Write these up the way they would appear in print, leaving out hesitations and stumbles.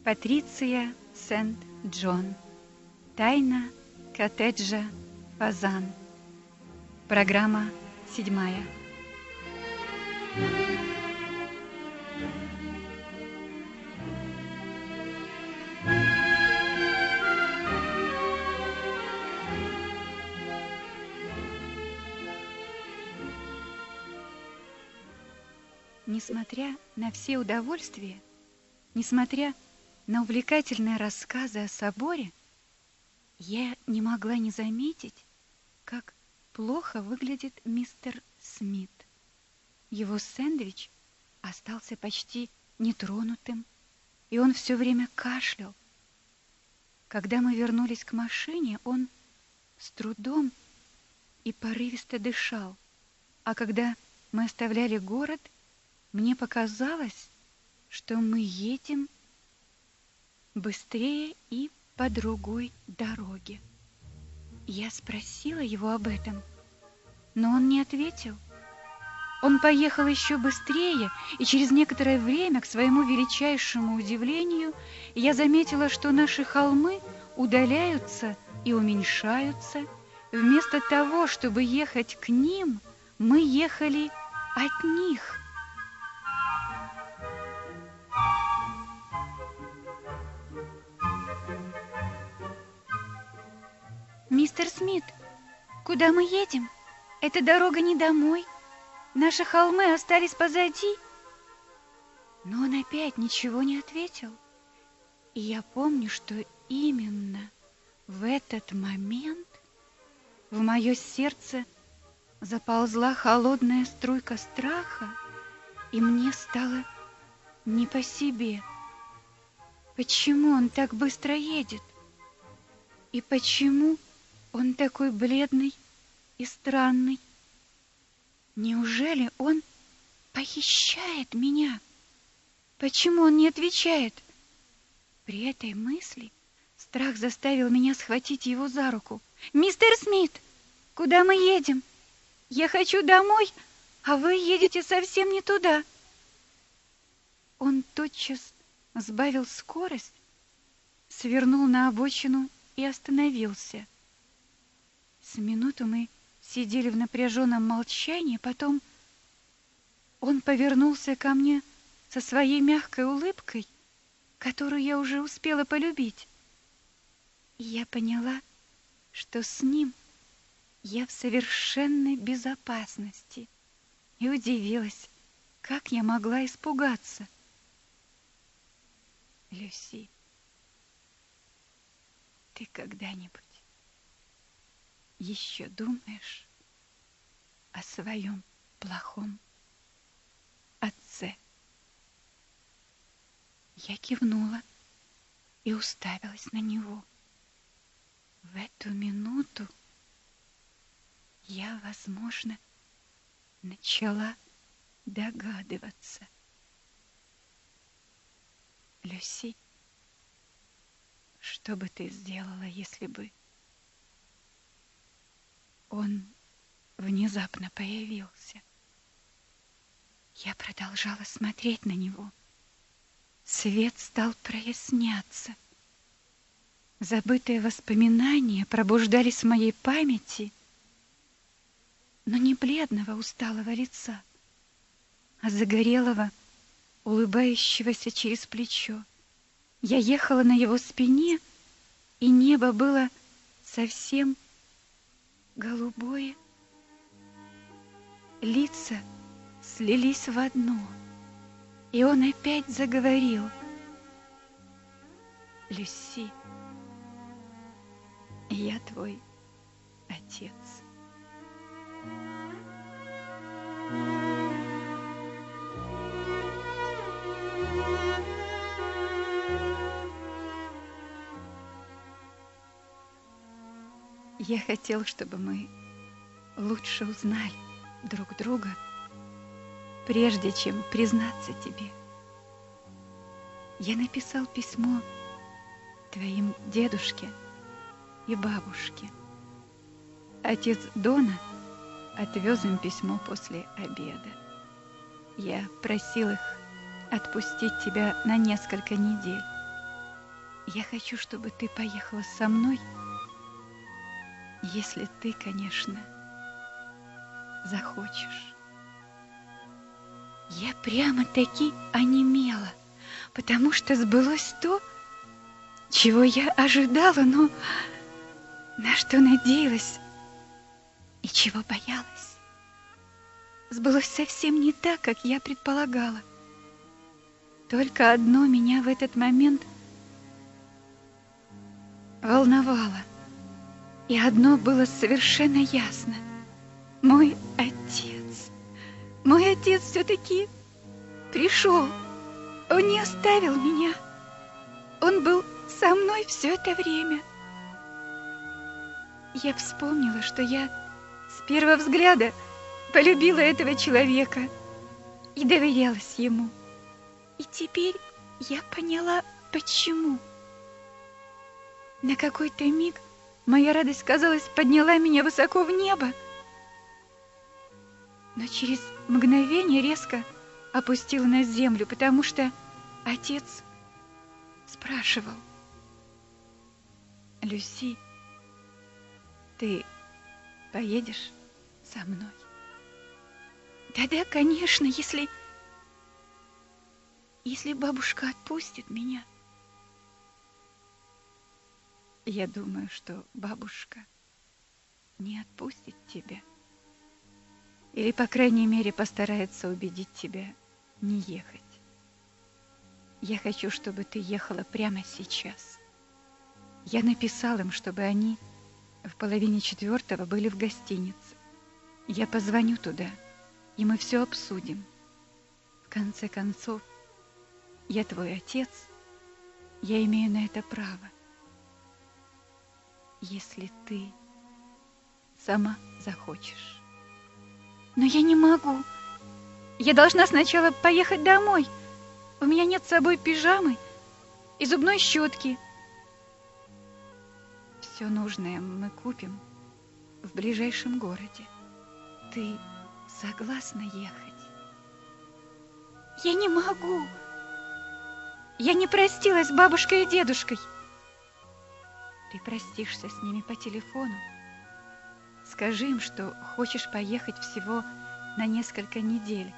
Патриция Сент-Джон. Тайна коттеджа Фазан. Программа 7. Несмотря на все удовольствия, несмотря на увлекательные рассказы о соборе, я не могла не заметить, как плохо выглядит мистер Смит. Его сэндвич остался почти нетронутым, и он все время кашлял. Когда мы вернулись к машине, он с трудом и порывисто дышал, а когда мы оставляли город, мне показалось, что мы едем быстрее и по другой дороге. Я спросила его об этом, но он не ответил. Он поехал еще быстрее, и через некоторое время, к своему величайшему удивлению, я заметила, что наши холмы удаляются и уменьшаются. Вместо того, чтобы ехать к ним, мы ехали от них. «Мистер Смит, куда мы едем? Эта дорога не домой. Наши холмы остались позади». Но он опять ничего не ответил. И я помню, что именно в этот момент в мое сердце заползла холодная струйка страха, и мне стало не по себе. Почему он так быстро едет? И почему он такой бледный и странный? Неужели он похищает меня? Почему он не отвечает? При этой мысли страх заставил меня схватить его за руку. «Мистер Смит, куда мы едем? Я хочу домой, а вы едете совсем не туда». Он тотчас сбавил скорость, свернул на обочину и остановился. С минуту мы сидели в напряженном молчании, потом он повернулся ко мне со своей мягкой улыбкой, которую я уже успела полюбить. И я поняла, что с ним я в совершенной безопасности, и удивилась, как я могла испугаться. «Люси, ты когда-нибудь еще думаешь о своем плохом отце?» Я кивнула и уставилась на него. В эту минуту я, возможно, начала догадываться. «Люси, что бы ты сделала, если бы он внезапно появился?» Я продолжала смотреть на него. Свет стал проясняться. Забытые воспоминания пробуждались в моей памяти, но не бледного усталого лица, а загорелого, улыбающегося через плечо. Я ехала на его спине, и небо было совсем голубое. Лица слились в одно, и он опять заговорил. «Люси, я твой отец». Я хотел, чтобы мы лучше узнали друг друга, прежде чем признаться тебе. Я написал письмо твоим дедушке и бабушке. Отец Дона отвез им письмо после обеда. Я просил их отпустить тебя на несколько недель. Я хочу, чтобы ты поехала со мной, если ты, конечно, захочешь. Я прямо-таки онемела, потому что сбылось то, чего я ожидала, но на что надеялась и чего боялась. Сбылось совсем не так, как я предполагала. Только одно меня в этот момент волновало. И одно было совершенно ясно. Мой отец все-таки пришел. Он не оставил меня. Он был со мной все это время. Я вспомнила, что я с первого взгляда полюбила этого человека и доверялась ему. И теперь я поняла, почему. На какой-то миг моя радость, казалось, подняла меня высоко в небо, но через мгновение резко опустила на землю, потому что отец спрашивал: «Люси, ты поедешь со мной?» «Да-да, конечно, если бабушка отпустит меня». Я думаю, что бабушка не отпустит тебя. Или, по крайней мере, постарается убедить тебя не ехать. Я хочу, чтобы ты ехала прямо сейчас. Я написал им, чтобы они в 3:30 были в гостинице. Я позвоню туда, и мы все обсудим. В конце концов, я твой отец, я имею на это право. Если ты сама захочешь. Но я не могу. Я должна сначала поехать домой. У меня нет с собой пижамы и зубной щетки. Все нужное мы купим в ближайшем городе. Ты согласна ехать? Я не могу. Я не простилась с бабушкой и дедушкой. Ты простишься с ними по телефону. Скажи им, что хочешь поехать всего на несколько недель.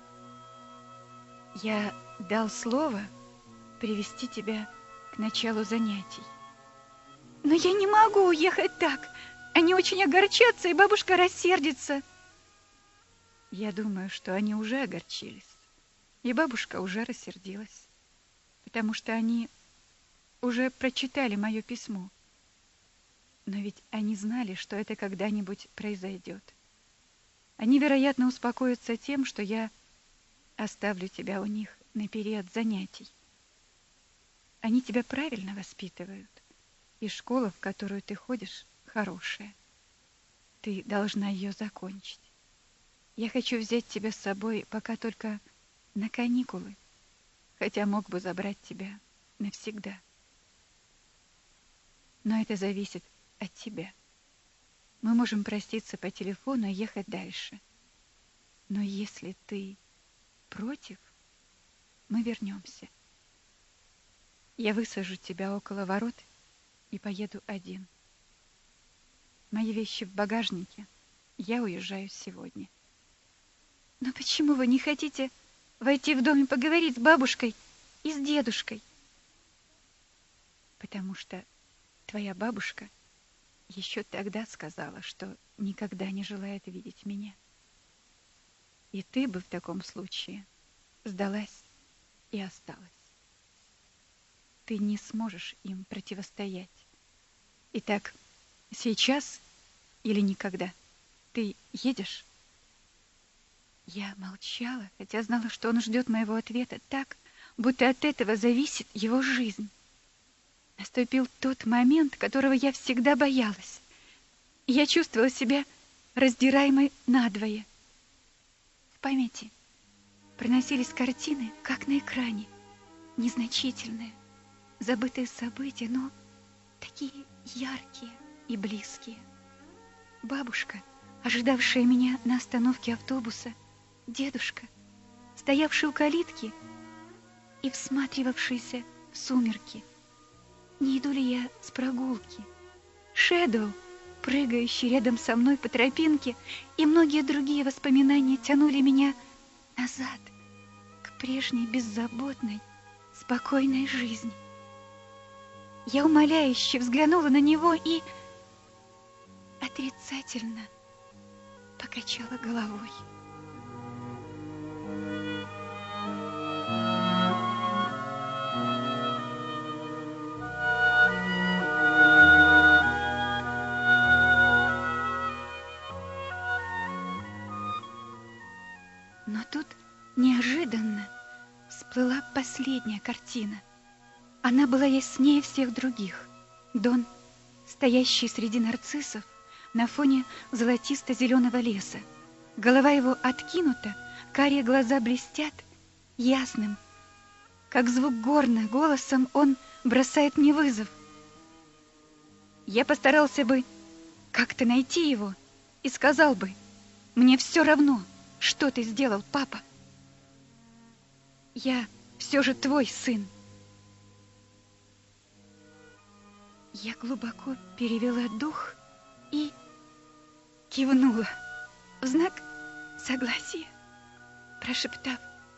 Я дал слово привести тебя к началу занятий. Но я не могу уехать так. Они очень огорчатся, и бабушка рассердится. Я думаю, что они уже огорчились. И бабушка уже рассердилась. Потому что они уже прочитали мое письмо. Но ведь они знали, что это когда-нибудь произойдет. Они, вероятно, успокоятся тем, что я оставлю тебя у них на период занятий. Они тебя правильно воспитывают, и школа, в которую ты ходишь, хорошая. Ты должна ее закончить. Я хочу взять тебя с собой пока только на каникулы, хотя мог бы забрать тебя навсегда. Но это зависит от тебя. Мы можем проститься по телефону и ехать дальше. Но если ты против, мы вернемся. Я высажу тебя около ворот и поеду один. Мои вещи в багажнике. Я уезжаю сегодня. Но почему вы не хотите войти в дом и поговорить с бабушкой и с дедушкой? Потому что твоя бабушка еще тогда сказала, что никогда не желает видеть меня. И ты бы в таком случае сдалась и осталась. Ты не сможешь им противостоять. Итак, сейчас или никогда? Ты едешь? Я молчала, хотя знала, что он ждет моего ответа так, будто от этого зависит его жизнь. Наступил тот момент, которого я всегда боялась. Я чувствовала себя раздираемой надвое. В памяти проносились картины, как на экране, незначительные, забытые события, но такие яркие и близкие. Бабушка, ожидавшая меня на остановке автобуса, дедушка, стоявший у калитки и всматривавшийся в сумерки. не иду ли я с прогулки. Шэдоу, прыгающий рядом со мной по тропинке, и многие другие воспоминания тянули меня назад, к прежней беззаботной, спокойной жизни. Я умоляюще взглянула на него и отрицательно покачала головой. Но тут неожиданно всплыла последняя картина. Она была яснее всех других. Дон, стоящий среди нарциссов на фоне золотисто-зеленого леса. Голова его откинута, карие глаза блестят ясным, как звук горна, голосом он бросает мне вызов. Я постарался бы как-то найти его и сказал бы: «Мне все равно, что ты сделал, папа. Я все же твой сын». Я глубоко перевела дух и кивнула в знак согласия, прошептав: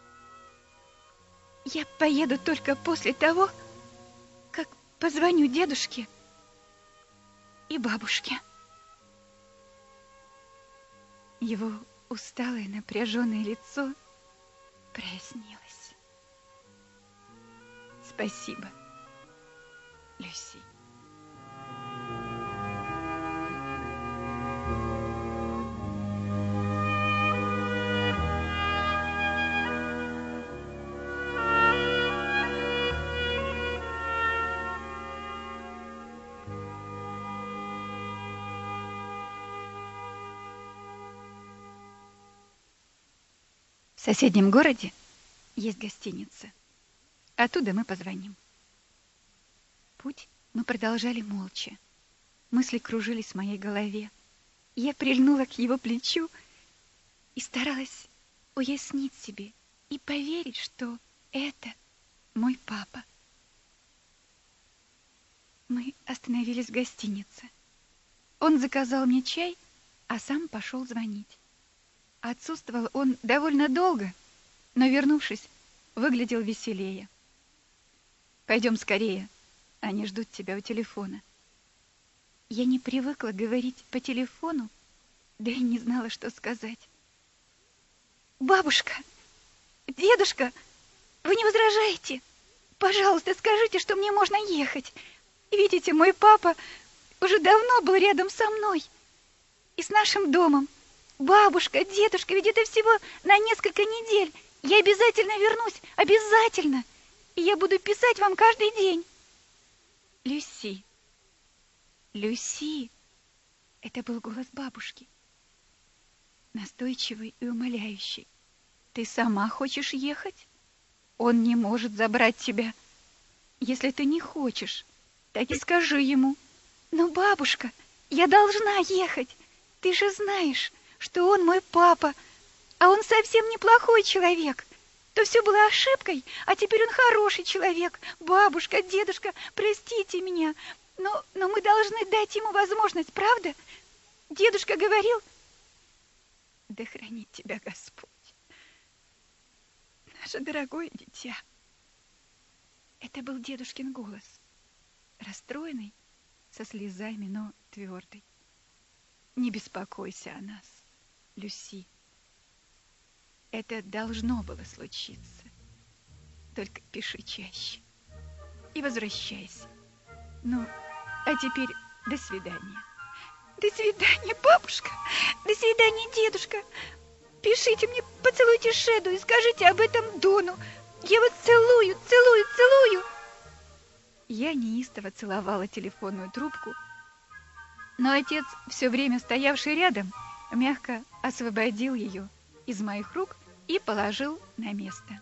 «Я поеду только после того, как позвоню дедушке и бабушке». Его усталое, напряженное лицо прояснилось. «Спасибо, Люси». В соседнем городе есть гостиница. Оттуда мы позвоним. Путь мы продолжали молча. Мысли кружились в моей голове. Я прильнула к его плечу и старалась уяснить себе и поверить, что это мой папа. Мы остановились в гостинице. Он заказал мне чай, а сам пошел звонить. Отсутствовал он довольно долго, но, вернувшись, выглядел веселее. «Пойдем скорее, они ждут тебя у телефона». Я не привыкла говорить по телефону, да и не знала, что сказать. «Бабушка! Дедушка! Вы не возражаете? Пожалуйста, скажите, что мне можно ехать. Видите, мой папа уже давно был рядом со мной и с нашим домом. Бабушка, дедушка, ведь это всего на несколько недель. Я обязательно вернусь, обязательно. И я буду писать вам каждый день». «Люси, Люси!» Это был голос бабушки, настойчивый и умоляющий. «Ты сама хочешь ехать? Он не может забрать тебя. Если ты не хочешь, так и скажи ему». «Но, бабушка, я должна ехать. Ты же знаешь, что он мой папа, а он совсем неплохой человек. То все было ошибкой, а теперь он хороший человек. Бабушка, дедушка, простите меня, но мы должны дать ему возможность, правда? Дедушка говорил...» «Да хранит тебя Господь, наше дорогое дитя». Это был дедушкин голос, расстроенный, со слезами, но твердый. «Не беспокойся о нас, Люси. Это должно было случиться. Только пиши чаще и возвращайся. Ну, а теперь до свидания». «До свидания, бабушка! До свидания, дедушка! Пишите мне, поцелуйте Шэду и скажите об этом Дону. Я вас целую, целую, целую!» Я неистово целовала телефонную трубку, но отец, все время стоявший рядом, мягко освободил ее из моих рук и положил на место.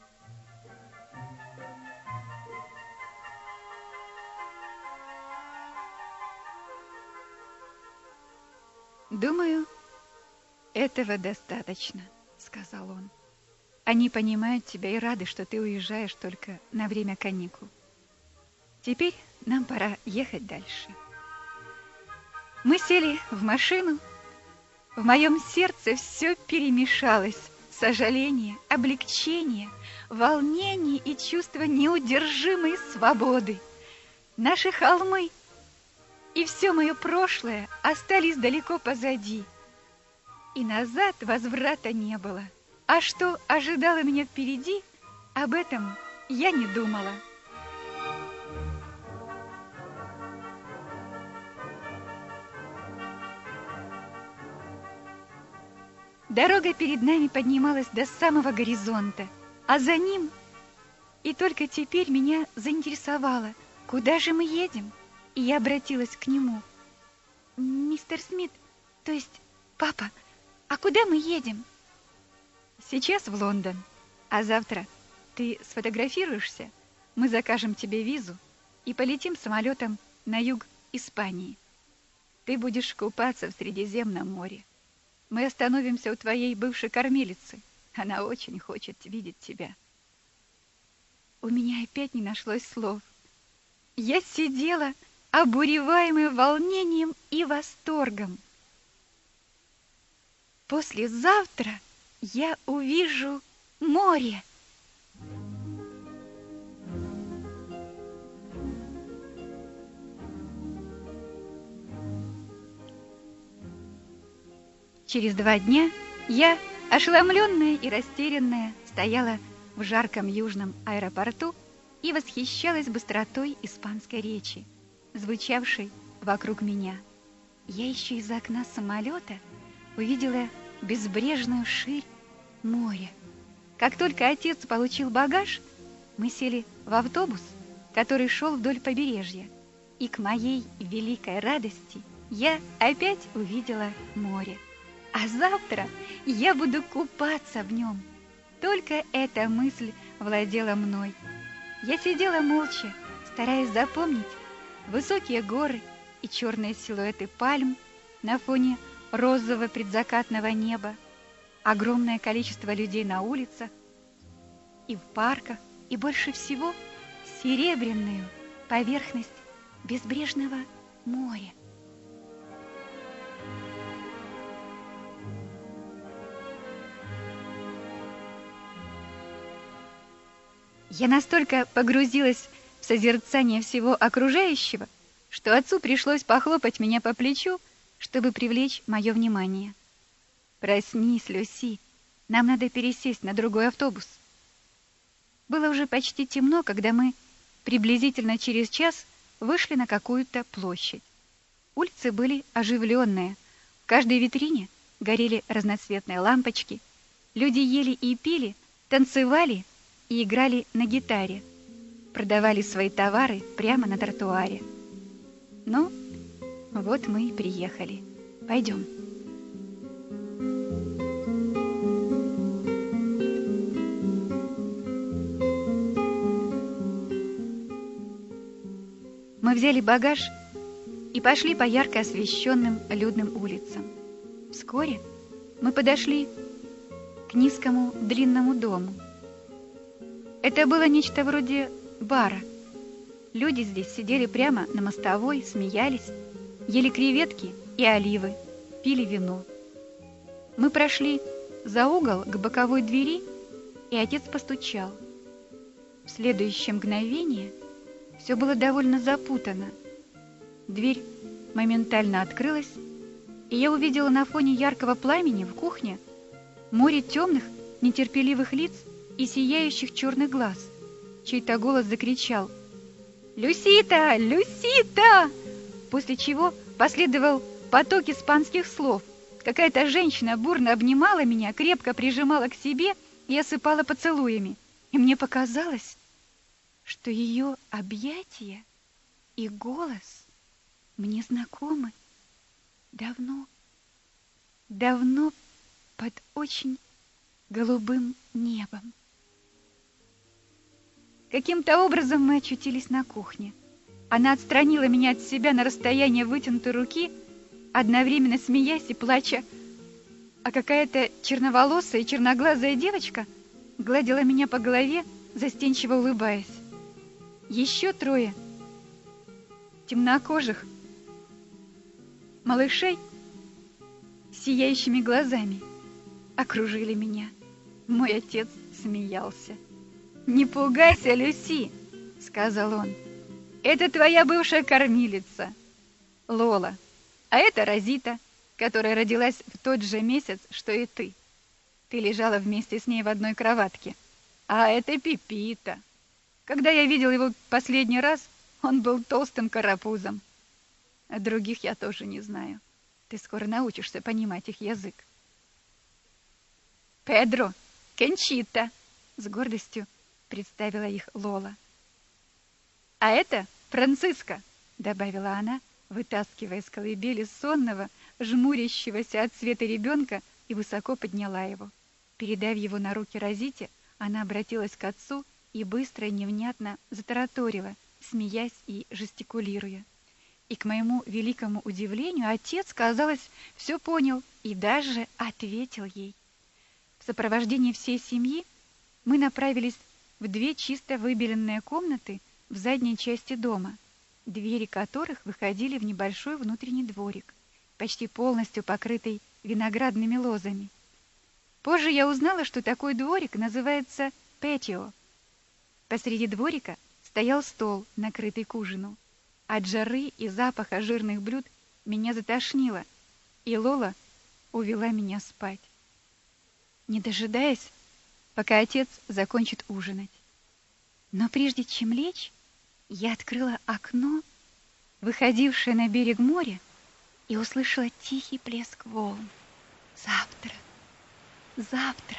«Думаю, этого достаточно», — сказал он. «Они понимают тебя и рады, что ты уезжаешь только на время каникул. Теперь нам пора ехать дальше. Мы сели в машину. В моем сердце все перемешалось. Сожаление, облегчение, волнение и чувство неудержимой свободы. Наши холмы и все мое прошлое остались далеко позади. И назад возврата не было. А что ожидало меня впереди, об этом я не думала. Дорога перед нами поднималась до самого горизонта, а за ним и только теперь меня заинтересовало, куда же мы едем, и я обратилась к нему. «Мистер Смит, то есть папа, а куда мы едем?» «Сейчас в Лондон, а завтра ты сфотографируешься, мы закажем тебе визу и полетим самолетом на юг Испании. Ты будешь купаться в Средиземном море. Мы остановимся у твоей бывшей кормилицы. Она очень хочет видеть тебя». У меня опять не нашлось слов. Я сидела, обуреваемая волнением и восторгом. Послезавтра я увижу море. Через 2 дня я, ошеломленная и растерянная, стояла в жарком южном аэропорту и восхищалась быстротой испанской речи, звучавшей вокруг меня. Я еще из окна самолета увидела безбрежную ширь моря. Как только отец получил багаж, мы сели в автобус, который шел вдоль побережья, и к моей великой радости я опять увидела море. А завтра я буду купаться в нем. Только эта мысль владела мной. Я сидела молча, стараясь запомнить высокие горы и черные силуэты пальм на фоне розового предзакатного неба, огромное количество людей на улицах и в парках, и больше всего серебряную поверхность безбрежного моря. Я настолько погрузилась в созерцание всего окружающего, что отцу пришлось похлопать меня по плечу, чтобы привлечь мое внимание. «Проснись, Люси, нам надо пересесть на другой автобус». Было уже почти темно, когда мы приблизительно через час вышли на какую-то площадь. Улицы были оживленные, в каждой витрине горели разноцветные лампочки, люди ели и пили, танцевали и играли на гитаре, продавали свои товары прямо на тротуаре. Ну, вот мы и приехали. Пойдем. Мы взяли багаж и пошли по ярко освещенным людным улицам. Вскоре мы подошли к низкому длинному дому. Это было нечто вроде бара. Люди здесь сидели прямо на мостовой, смеялись, ели креветки и оливы, пили вино. Мы прошли за угол к боковой двери, и отец постучал. В следующее мгновение все было довольно запутано. Дверь моментально открылась, и я увидела на фоне яркого пламени в кухне море темных, нетерпеливых лиц и сияющих черных глаз. Чей-то голос закричал: «Люсита! Люсита!» После чего последовал поток испанских слов. Какая-то женщина бурно обнимала меня, крепко прижимала к себе и осыпала поцелуями. И мне показалось, что ее объятия и голос мне знакомы давно, давно под очень голубым небом. Каким-то образом мы очутились на кухне. Она отстранила меня от себя на расстояние вытянутой руки, одновременно смеясь и плача, а какая-то черноволосая и черноглазая девочка гладила меня по голове, застенчиво улыбаясь. Еще 3 темнокожих малышей с сияющими глазами окружили меня. Мой отец смеялся. «Не пугайся, Люси», — сказал он. «Это твоя бывшая кормилица, Лола, а это Розита, которая родилась в тот же месяц, что и ты. Ты лежала вместе с ней в одной кроватке. А это Пепита. Когда я видел его последний раз, он был толстым карапузом. А других я тоже не знаю. Ты скоро научишься понимать их язык». «Педро, Кончита», — с гордостью представила их Лола. «А это Франциска», — добавила она, вытаскивая из колыбели сонного, жмурящегося от света ребенка, и высоко подняла его. Передав его на руки Розите, она обратилась к отцу и быстро и невнятно затараторила, смеясь и жестикулируя. И к моему великому удивлению отец, казалось, все понял и даже ответил ей. В сопровождении всей семьи мы направились в 2 чисто выбеленные комнаты в задней части дома, двери которых выходили в небольшой внутренний дворик, почти полностью покрытый виноградными лозами. Позже я узнала, что такой дворик называется патио. Посреди дворика стоял стол, накрытый к ужину. От жары и запаха жирных блюд меня затошнило, и Лола увела меня спать, не дожидаясь, пока отец закончит ужинать. Но прежде чем лечь, я открыла окно, выходившее на берег моря, и услышала тихий плеск волн. Завтра, завтра.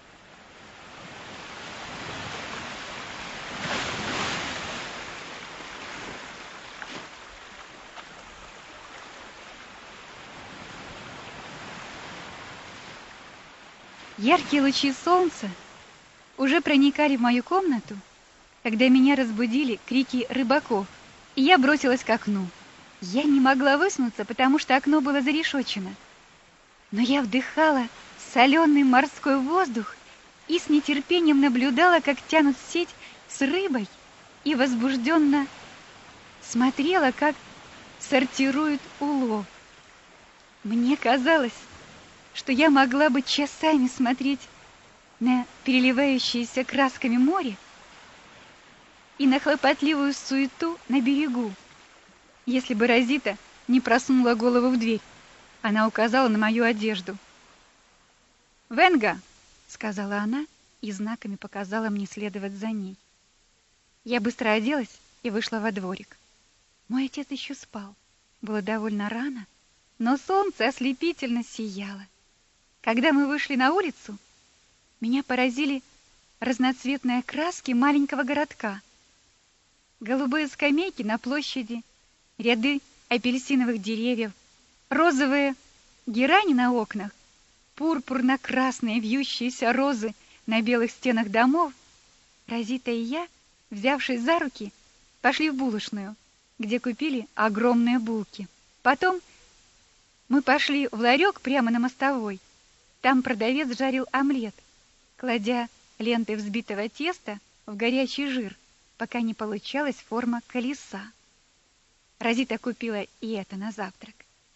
Яркие лучи солнца уже проникали в мою комнату, когда меня разбудили крики рыбаков, и я бросилась к окну. Я не могла высунуться, потому что окно было зарешочено. Но я вдыхала соленый морской воздух и с нетерпением наблюдала, как тянут сеть с рыбой, и возбужденно смотрела, как сортируют улов. Мне казалось, что я могла бы часами смотреть на переливающееся красками море и на хлопотливую суету на берегу, если бы Розита не просунула голову в дверь. Она указала на мою одежду. «Венга!» — сказала она и знаками показала мне следовать за ней. Я быстро оделась и вышла во дворик. Мой отец еще спал. Было довольно рано, но солнце ослепительно сияло. Когда мы вышли на улицу, меня поразили разноцветные краски маленького городка. Голубые скамейки на площади, ряды апельсиновых деревьев, розовые герани на окнах, пурпурно-красные вьющиеся розы на белых стенах домов. Розита и я, взявшись за руки, пошли в булочную, где купили огромные булки. Потом мы пошли в ларек прямо на мостовой. Там продавец жарил омлет, кладя ленты взбитого теста в горячий жир, пока не получалась форма колеса. Розита купила и это на завтрак.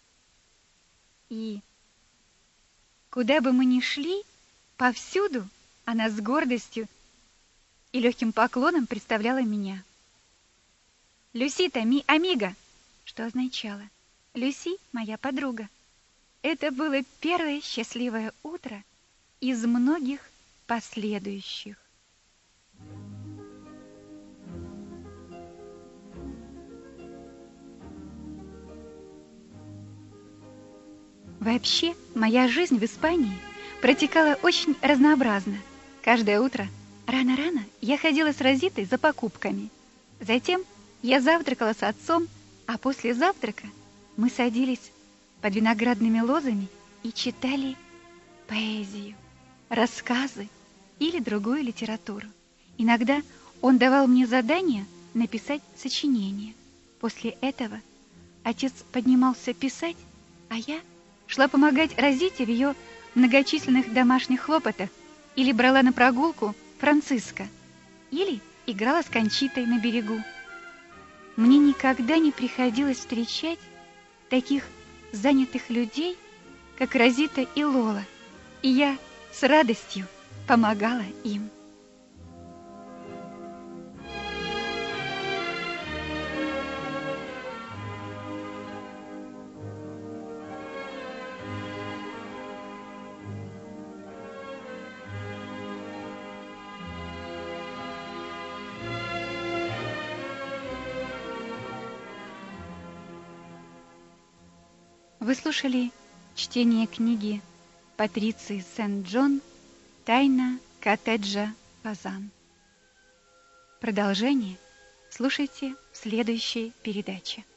И куда бы мы ни шли, повсюду она с гордостью и легким поклоном представляла меня. «Люсита, ми амиго», что означало «Люси, моя подруга». Это было первое счастливое утро из многих последующих. Вообще, моя жизнь в Испании протекала очень разнообразно. Каждое утро рано-рано я ходила с Розитой за покупками. Затем я завтракала с отцом, а после завтрака мы садились под виноградными лозами и читали поэзию, рассказы или другую литературу. Иногда он давал мне задание написать сочинение. После этого отец поднимался писать, а я шла помогать Розите в ее многочисленных домашних хлопотах или брала на прогулку Франциска, или играла с Кончитой на берегу. мне никогда не приходилось встречать таких занятых людей, как Розита и Лола, и я с радостью помогала им. Вы слушали чтение книги Патриции Сент-Джон «Тайна коттеджа Фазан». Продолжение слушайте в следующей передаче.